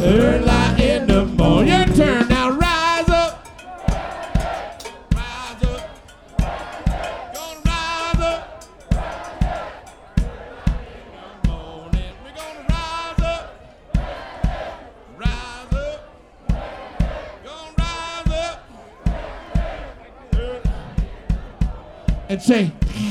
Early in the morning. Your turn now. Rise up. Rise up. Gonna rise up. In the morning. We're gonna rise up. Rise up. Gonna rise up. And say,